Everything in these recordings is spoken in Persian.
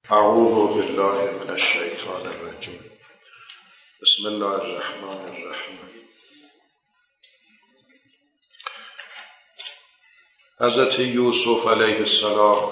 اعوذ بالله من الشیطان الرجیم. بسم الله الرحمن الرحیم. حضرت یوسف علیه السلام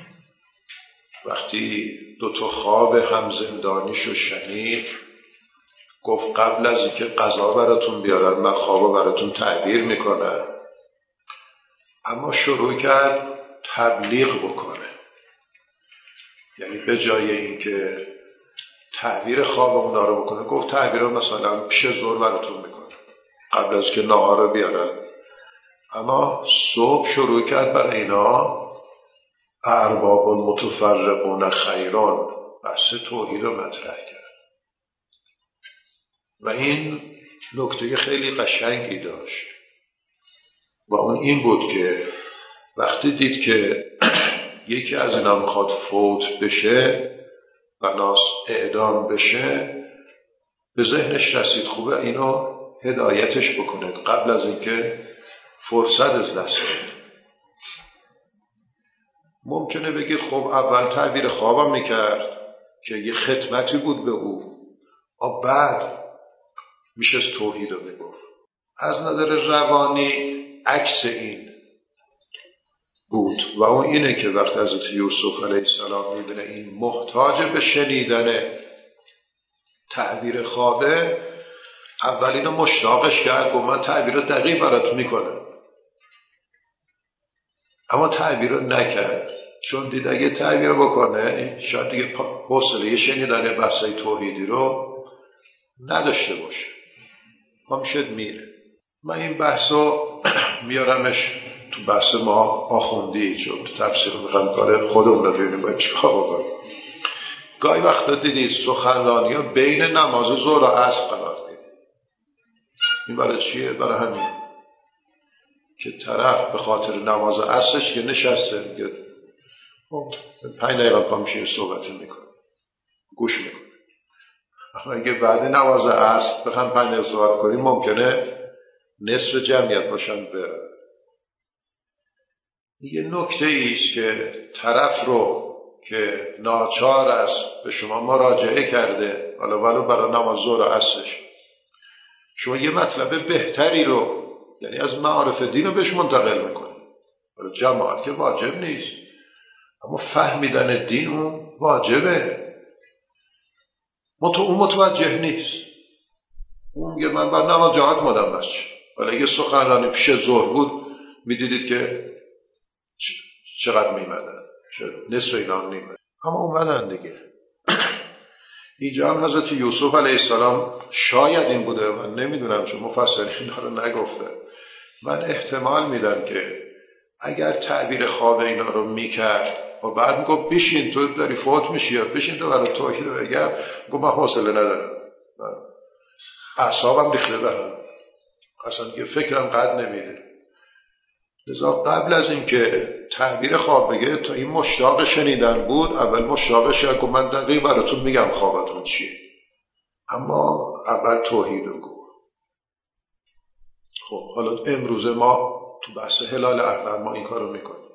وقتی دوتا خواب همزندانیشو شنید گفت قبل از اینکه قضا براتون بیارن من خوابو براتون تعبیر میکنم. اما شروع کرد تبلیغ بکنه، یعنی به جای اینکه تعبیر خواب اونا رو بکنه گفت تعبیر رو مثلا پیش ظهر براتون میکنه قبل از که نهار رو بیارن. اما صبح شروع کرد برای اینا ارباب متفرقون خیران، بحث توحید رو مطرح کرد و این نکته خیلی قشنگی داشت و اون این بود که وقتی دید که یکی از اینا میخواد فوت بشه و ناس اعدام بشه به ذهنش رسید خوبه اینو هدایتش بکنه قبل از اینکه فرصت از دست بده. ممکنه بگید خب اول تعبیر خوابم میکرد که یه خدمتی بود به او، بعد میشه توحید رو بگفت. از نظر روانی عکس این بود و اون اینه که وقتی حضرت یوسف علیه السلام میبینه این محتاج به شنیدن تعبیر خوابه، اولینو مشتاقش کرد گفت من تعبیر رو دقیق برات میکنم، اما تعبیر رو نکرد چون دید اگه تعبیر رو بکنه شاید دیگه حوصله شنیدن بحثای توحیدی رو نداشته باشه، میشه میره. من این بحث رو میارمش تو بحث ما آخوندی چون تو تفسیر میخوام کار خودمون رو ببینیم باید چیکار بکنیم. گاهی وقتا دیدید سخنرانی ها بین نماز ظهر و عصر قرار میده. این برای چیه؟ برای همین که طرف به خاطر نماز عصرش که نشسته میگه 5 دقیقه پا میشه صحبت میکنه گوش میکنه، اما اگه بعد نماز عصر بخوام 5 دقیقه صحبت کنیم ممکنه نصف جمعیت باشن برن. یه نکته ایست که طرف رو که ناچار است به شما مراجعه کرده حالا ولو برای نماز ظهر و عصرش شما یه مطلب بهتری رو یعنی از معارف دین رو بهش منتقل میکنید. حالا جماعت که واجب نیست اما فهمیدن دین اون واجبه. اون متوجه نیست، اون میگه من بر نماز جماعت مادم بچه. حالا اگه سخنرانی پیش ظهر بود میدیدید که چقدر میمدن، نصف اینا هم نیمد، اما اومدن دیگه. اینجا هم حضرت یوسف علیه السلام شاید این بوده، من نمیدونم چون مفسرین اینا رو نگفته، من احتمال میدم که اگر تعبیر خواب اینا رو میکرد و بعد میگفت بشین تو داری فوت میشی یا بشین تو برای توحید رو بگم، گفت من حوصله ندارم اعصابم ریخته برم اصلا که فکرم قد نمیره. لذا قبل از اینکه تعبیر خواب بگه تا این مشتاق شنیدن بود اول مشتاقش گفت من دقیق براتون میگم خوابتون چیه، اما اول توحید رو گفت. خب حالا امروز ما تو بحث هلال احمر ما این کارو میکنیم.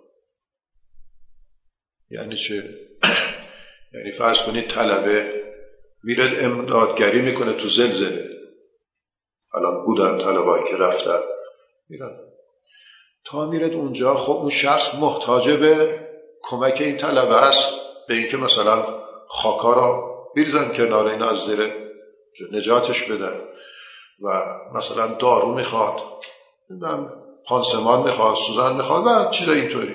یعنی چه؟ یعنی فرض کنید طلبه میره امدادگری میکنه تو زلزله، الان بودن طلبایی که رفتن میرن تا میرد اونجا، خب اون شخص محتاج به کمک این طلبه است به اینکه مثلا خاکا را بریزن کنار اینا از زیر نجاتش بدن و مثلا دارو میخواد، پانسمان میخواد، سوزن میخواد و چیزا اینطوری.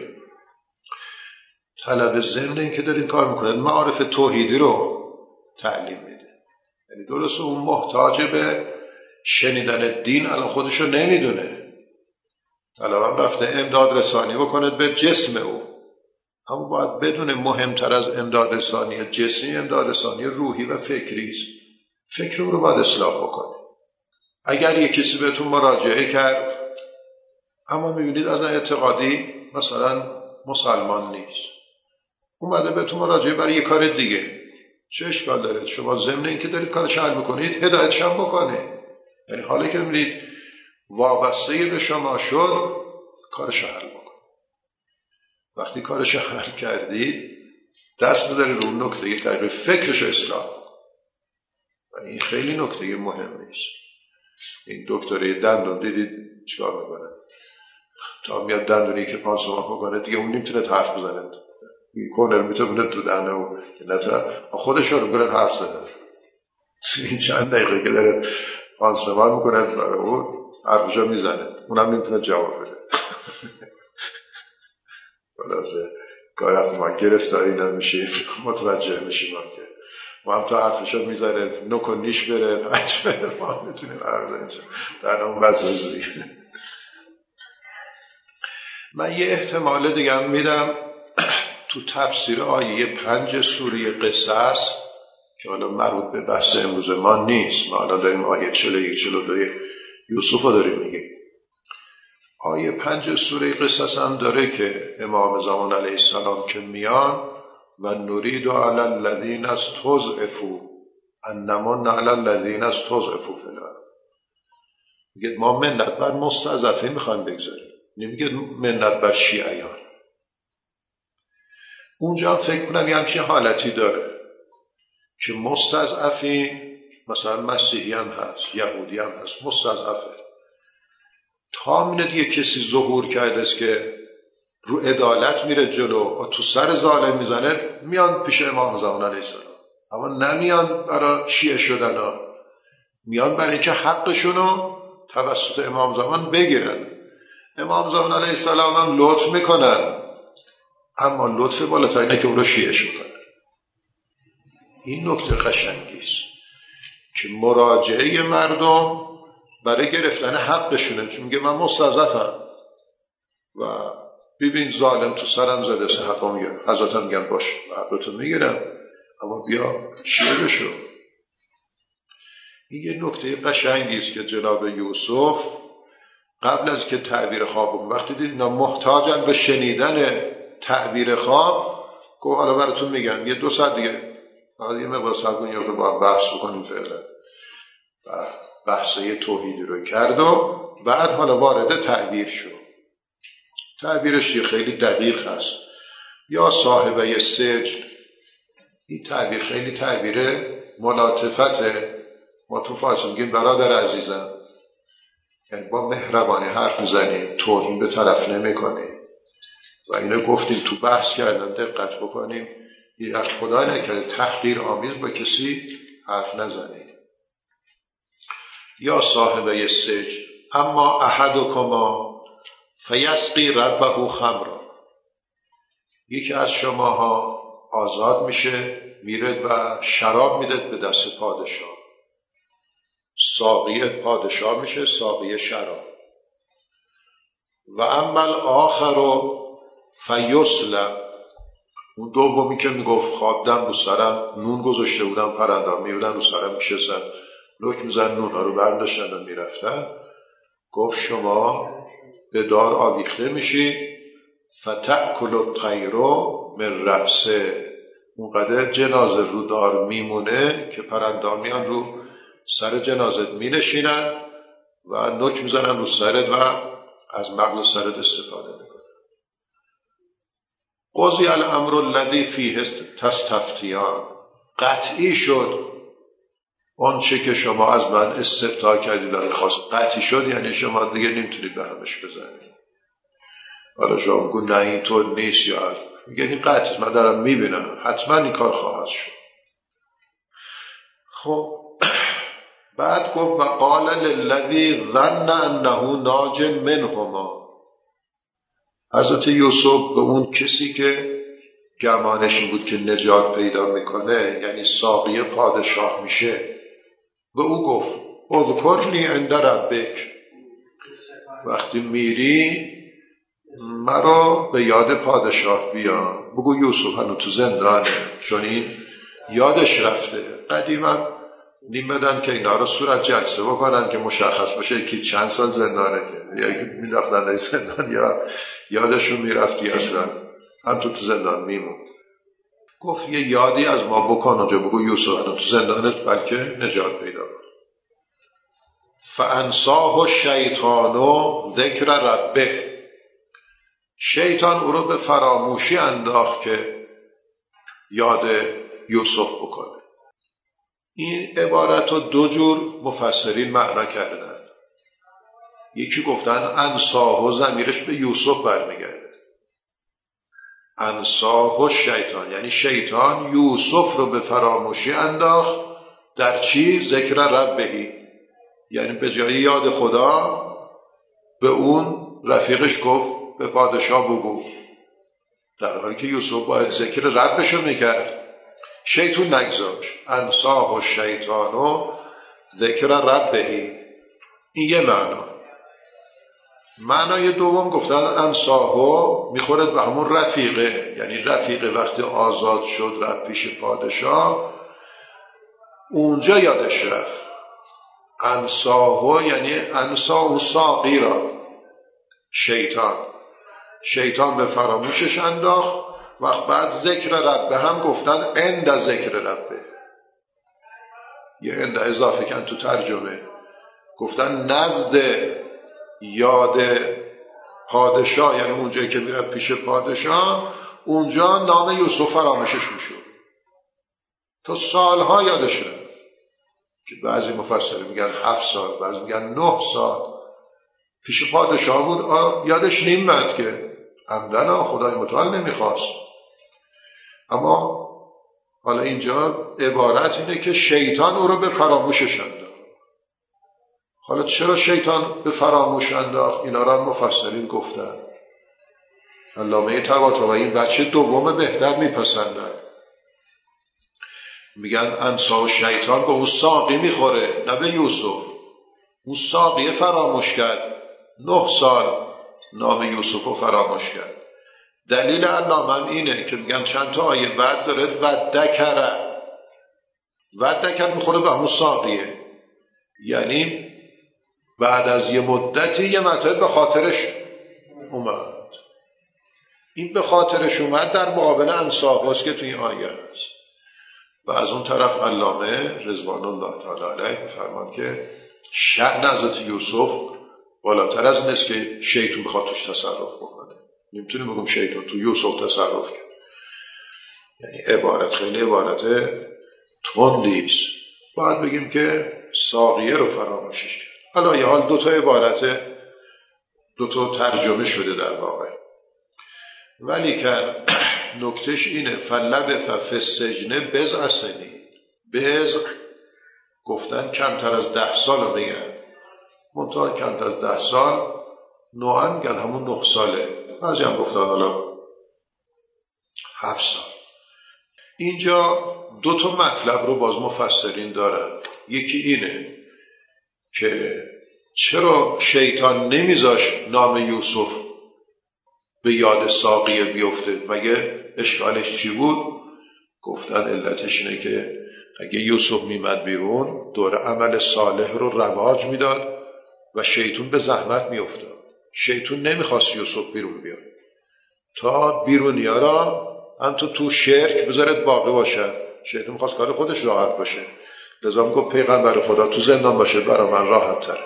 طلبه ضمن این که داره این کار میکنه معارف توحیدی رو تعلیم میده. یعنی درسته اون محتاج به شنیدن دین الان خودشو نمیدونه، طلبم رفته امداد رسانی بکنه به جسم او، اما باید بدون مهمتر از امداد رسانی جسمی امداد رسانی روحی و فکری است. فکر رو باید اصلاح بکنه. اگر یک کسی بهتون مراجعه کرد اما میبینید از اعتقادی مثلا مسلمان نیست، اومده بهتون مراجعه برای یک کار دیگه، چه اشکال داره؟ شما ضمن این که دارید کارش حل میکنید هدایتش هم بکنید. یعنی حالا که میبینید وابسته به شما شد کارش حل بکن. وقتی کارش حل کردید دست بذاری رو نکته قلبی، فکرش اصلاح. و این خیلی نکته مهمی است. این دکتره دندون دیدید چیکار میکنه؟ تا میاد دندونی که پانسمان میکنه دیگه اون نمیتونه حرف بزنه، این کونر میتونه تو دهنه و نتونه خودش رو بره حرف زنه. این چند دقیقه که داره پانسمان میکنه برای اون حرفشو میزنه، اونم نمیتونه جواب بده. خلاصه گاهی وقت ما گرفتاری نمیشیم، متوجه میشیم که ما هم تا حرفشو میزنه نکن نیش بره پنج بره، ما میتونیم حرف بزنیم در اون بسازی. من یه احتمال دیگه هم میدم تو تفسیر آیه 5 سوره قصص که حالا مربوط به بحث امروز ما نیست، ما حالا داریم آیه 41-42 یوسف رو داریم میگیم. آیه 5 سوره قصص هم داره که امام زمان علیه السلام که میان و نرید علی الذین استضعفوا انما علی الذین استضعفوا فی الارض، میگه ما منت بر مستضعفین میخوایم بگذاریم، نمیگه منت بر شیعیان. اونجا فکر کنم یه همچین حالتی داره که مستضعفین، مثلا مسیحی هم هست، یهودی هم هست، مستضعفه. تا میند یه کسی ظهور کرده است که رو عدالت میره جلو و تو سر ظالم میزنه، میان پیش امام زمان علیه السلام. اما نمیان برای شیعه شدن ها، میان برای اینکه حقشونو توسط امام زمان بگیرن. امام زمان علیه السلام هم لطف میکنن، اما لطف بالاتر اینه که اون رو شیعه کنن. این نکته قشنگی است که مراجعه مردم برای گرفتن حقشونه، چون میگه من مستضعفم و ببین ظالم تو سرم زده، سه حقا میگن، حضرت هم میگن باشه حقتو میگیرم اما بیا شیعه بشو. این یه نکته قشنگی است که جناب یوسف قبل از که تعبیر خواب، وقتی دید اینا محتاجن به شنیدن تعبیر خواب، گفت حالا براتون میگم، یه 2 ساعت دیگه فقط یه مقدار صبر کنید رو با بحث بکنیم فعلا. بحثه توحیدی رو کرد و بعد حالا وارد تعبیر شد. تعبیرش خیلی دقیق هست. یا صاحبه سجن، این تعبیر خیلی تعبیر ملاطفته. ما تو فارسی میگیم برادر عزیزم، یعنی با مهربانی حرف میزنیم، توهین به طرف نمیکنیم. و اینو گفتیم تو بحث کردن، دقت بکنیم، یه خدا نکرده تحقیر آمیز با کسی حرف نزنیم. یا صاحبه سجن اما احدکما فیسقی ربه خمرا، یکی از شماها آزاد میشه، میره و شراب میده به دست پادشاه، ساقی پادشاه میشه، ساقی شراب. و اما الاخر فیسلم، اون دومی که میگفت خوابدم رو سرم، نون گذاشته بودم پرنده میبودن رو سرم میشستن، لک میزن نون ها رو برداشتن و میرفتن، گفت شما به دار آویخته میشی، فتأکل الطیر من رأسه، اونقدر جنازه رو دار میمونه که پرنده میان رو سر جنازت مینشینن و نک میزنن رو سرت و از مغز سرت استفاده میکنن. قضی الامر الذی فیه تستفتیان، قطعی شد اون چه که شما از من استفتاء کردید و خواست، قطعی شد یعنی شما دیگه نمیتونید به همش بزنید. حالا شما بگو نه این طور نیست، یا میگه این قطعی من دارم میبینم حتما این کار خواهد شد. خب بعد گفت و قال للذی ظن انه ناج منهما، حضرت یوسف به اون کسی که گمانش بود که نجات پیدا میکنه، یعنی ساقی پادشاه میشه، به او گفت اذکرنی عند ربک، وقتی میری مرا به یاد پادشاه بیار. بگو یوسف هنو تو زندانه، چون این یادش رفته. قدیما نیمدن که اینا رو صورت جلسه بکنن که مشخص باشه که چند سال زندانه، که یا میداختن ای زندان یا یادشون میرفتی اصلا هم تو زندان میمون. گفت یه یادی از ما بکن اونجا، بگو یوسف هنو تو زندانه بلکه نجات پیدا کن. فانساه الشیطان ذکر ربه، شیطان او رو به فراموشی انداخت که یاد یوسف بکنه. این عبارت رو دو جور مفسرین معنا کردن. یکی گفتن انساه و ضمیرش به یوسف برمیگرده. انساه و شیطان، یعنی شیطان یوسف رو به فراموشی انداخت. در چی؟ ذکر ربهی، یعنی به جای یاد خدا به اون رفیقش گفت به پادشاه بگو، در حالی که یوسف باید ذکر ربش رو میکرد. شیطان نگذاشت. انساه و شیطان و ذکر ربهی. این یه معنا. معنای دوم گفتن انساهو میخوره به همون رفیقه، یعنی رفیقه وقتی آزاد شد رفت پیش پادشاه، اونجا یادش رفت. انساهو یعنی انساهو ساقی را، شیطان به فراموشش انداخت. وقت بعد ذکر ربه هم گفتن عند ذکر ربه، یه عند اضافه کن تو ترجمه، گفتن نزد یاد پادشاه، یعنی اونجایی که میره پیش پادشاه، اونجا نام یوسف فراموشش میشد تا سالها یادش رفت. که بعضی مفسرین میگن 7 سال، بعضی میگن 9 سال پیش پادشاه بود، یادش نیمد که عمدن خدای متعال نمیخواست. اما حالا اینجا عبارت اینه که شیطان او رو به فراموشش انداخت. حالا چرا شیطان به فراموش انداخت؟ اینا را مفسرین گفتن. علامه طباطبایی این بچه دوم بهتر میپسندن، میگن انسا و شیطان به اون ساقی میخوره، نه به یوسف. اون ساقی فراموش کرد، 9 سال نام یوسف رو فراموش کرد. دلیل علامه اینه که میگن چند تا آیه بعد داره ودکر میخوره به همون ساقیه، یعنی بعد از یه مدتی یه مطلب به خاطرش اومد. این به خاطرش اومد در مقابل انصاف هست که توی این آیه هست. و از اون طرف علامه رضوان الله تعالی علیه میفرمان که شأن حضرت یوسف بالاتر از این است که شیطان بخواد توش تصرف بکنه. نمیتونیم بگم شیطان تو یوسف تصرف کرد، یعنی عبارت خیلی عبارت تندیست. باید بگیم که ساقیه رو فراموشش کرد. حالا یه حال 2 تا عبارت 2 تا ترجمه شده در واقع، ولی که نکتش اینه فلبث فی السجن بضع سنین. بضع گفتن کمتر از 10 سال رو میگن، منتها کمتر از 10 سال نوعا میگن همون 9 ساله، بعضی هم گفتن حالا 7 سال. اینجا 2 تا مطلب رو باز مفسرین دارن. یکی اینه که چرا شیطان نمیذاش نام یوسف به یاد ساقیه بیفته، مگه اشکالش چی بود؟ گفتن علتش اینه که اگه یوسف میمد بیرون دور عمل صالح رو رواج میداد و شیطان به زحمت میافتاد. شیطان نمیخواست یوسف بیرون بیاد تا بیرونیا را هم تو شرک بذارد باقی باشه. شیطان میخواست کار خودش راحت باشه، لذا میگفت پیغمبر خدا تو زندان باشه برای من راحت تر.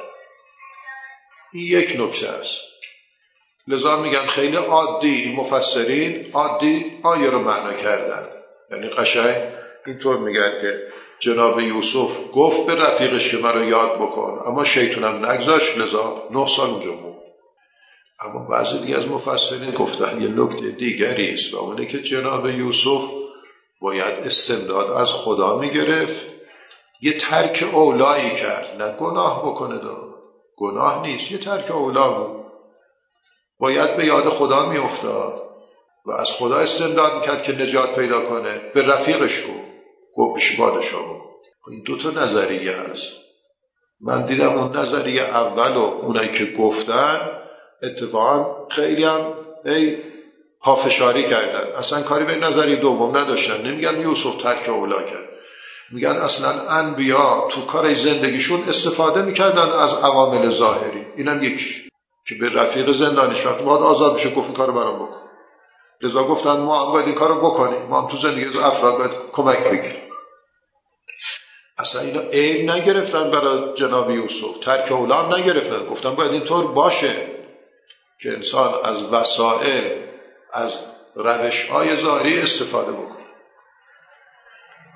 این یک نکته است. لذا میگن خیلی عادی، مفسرین عادی آیه رو معنا کردن، یعنی قشنگ اینطور میگن که جناب یوسف گفت به رفیقش که من رو یاد بکن، اما شیطانم نگذاشت، لذا 9 سال اونجا بود. اما بعضی دیگه از مفسرین گفتن یه نکته دیگری است و اونه که جناب یوسف باید استمداد از خدا میگرفت، یه ترک اولایی کرد، نه گناه بکنه، گناه نیست، یه ترک اولا بود، باید به یاد خدا میافتاد و از خدا استمداد میکرد که نجات پیدا کنه. به رفیقش گفت پیش پادشاه بود. این 2 تا نظریه هست. من دیدم اون نظریه اول و اونایی که گفتن اتفاقا خیلی هم پافشاری کردن، اصلا کاری به نظریه دوم نداشتن. نمیگن یوسف ترک اولا کرد، میگن اصلا انبیا تو کار زندگیشون استفاده میکردن از عوامل ظاهری. اینم یکیش که به رفیق زندانیش وقتی باید آزاد بشه گفت این کارو برام بکن، لذا گفتن ما هم باید این کارو بکنیم، ما هم تو زندگی افراد باید کمک بگیریم. اصلا اینا عیب نگرفتن برای جناب یوسف، ترک اولا هم نگرفتن، گفتن باید اینطور باشه که انسان از وسائل، از روش‌های ظاهری استفاده بکنه.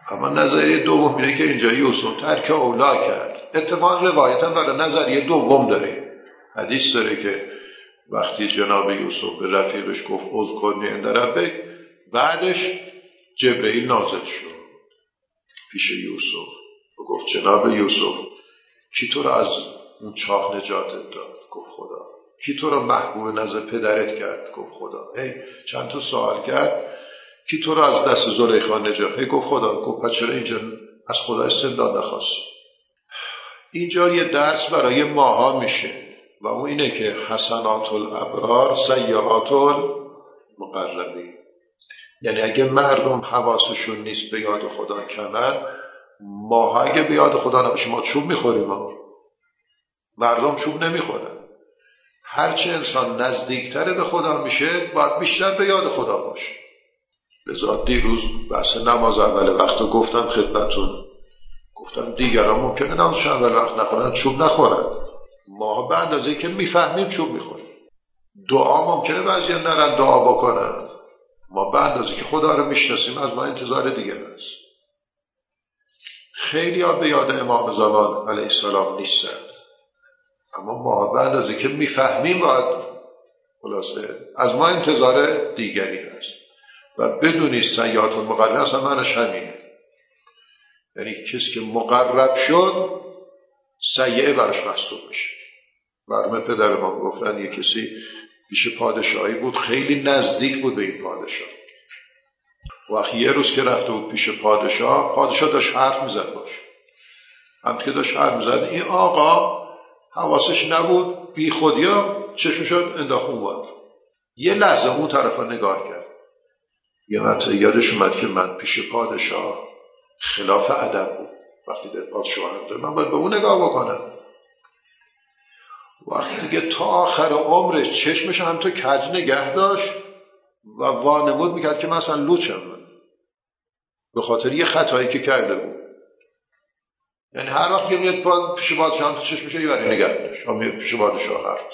اما نظریه دوم اینه که اینجا یوسف ترک اولا کرد. اتفاقا روایتا برای نظریه دوم داره، حدیث داره که وقتی جناب یوسف به رفیقش گفت اذکرنی عند ربک، بعدش جبرئیل نازل شد پیش یوسف و گفت جناب یوسف کی تو را از اون چاه نجاتت داد؟ گفت خدا. کی تو را محبوب نزد پدرت کرد؟ گفت خدا. چند تا سوال کرد. کی تو را از دست زلیخا نجات؟ گفت خدا. گفت پس چرا اینجا از خدا استمداد نخواستی؟ اینجا یه درس برای ماها میشه و اون اینه که حسنات الابرار سیئات المقربین. یعنی اگه مردم حواسشون نیست به یاد خدا کمن، ماها اگه به یاد خدا نباشیم ما چوب میخوریم، مردم چوب نمیخورن. هرچه انسان نزدیکتر به خدا میشه باید بیشتر به یاد خدا باشه. لذا دیروز بحث نماز اول وقت رو گفتم خدمتون، گفتم دیگران ممکنه نمازش اول وقت نخورن، چوب نخورن، ما به اندازه‌ای که میفهمیم چوب میخوریم. دعا ممکنه بعضیا نرن دعا بکنن، ما به اندازه‌ای که خدا رو میشناسیم از ما انتظار دیگر هست. خیلی ها به یاد امام زمان علیه السلام نیستن، اما ما به اندازه‌ای که میفهمیم باید خلاصه از ما انتظار دیگری هست. و بدونی سیئات المقربین اصلا معنیش همینه، یعنی کسی که مقرب شد سیئه براش محسوب میشه. برمه پدر ما گفتن یه کسی پیش پادشاهی بود، خیلی نزدیک بود به این پادشاه. وقتی یه روز که رفته بود پیش پادشاه داشت حرف میزد باشه. هم که داشت حرف میزد این آقا حواسش نبود، بی خودیا چشمش انداخت اونور. یه لحظه اون طرفا نگاه کرد. یه مرتبه یادش اومد که من پیش پادشاه خلاف ادب بود، وقتی در پادشاه هم من باید به اون نگاه بکنم. وقتی دیگه تا آخر عمرش چشمش هم تو کج نگه داشت و وانمود میکرد که مثلا لوچم من به خاطر یه خطایی که کرده بود. یعنی هر وقت که میاد پیش پادشاه هم تو چشمش یه بری نگه داشت، هم پیش پادشاه حرف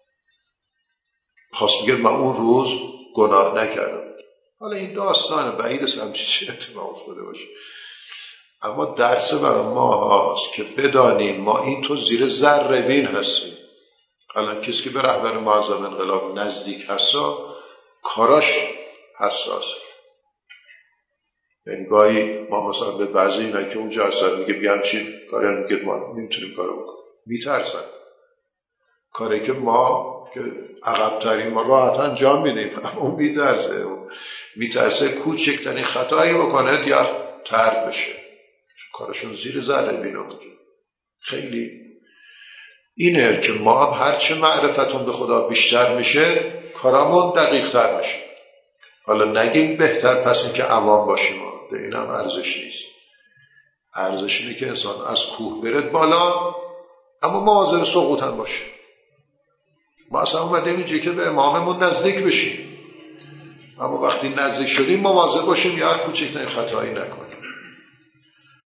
خواست بگه من اون روز گناه نکردم. حالا این داستان بعید است همچین چیزی اتفاق افتاده باشه، اما درس برای ما هست که بدانیم ما این تو زیر ذره بین هستیم. الان کسی که به رهبر معظم انقلاب نزدیک هستا کاراش حساسه. یعنی گاهی ما مثلا به بعضی اینا که اونجا هستن میگه بیان چین کاری میگه ما نمیتونیم کارو بکنیم، میترسن. کاری که ما که عقب ترین ما راحت انجام میدیم، اون میترسه کوچکترین خطایی بکنه یا طرد بشه، چون کارشون زیر ذره بین اونجا. خیلی اینه که ما هم هرچه معرفتون به خدا بیشتر میشه کارامون دقیق تر میشه. حالا نگیم بهتر پس این که عوام باشیم، ده این هم ارزش نیست. ارزش اینه که انسان از کوه برد بالا اما مواظب سقوط هم باشه. ما اصلا اومدیم اینجا که به اماممون نزدیک بشیم، اما وقتی نزدیک شدیم مواظب باشیم یا هر کوچکترین خطایی نکنیم.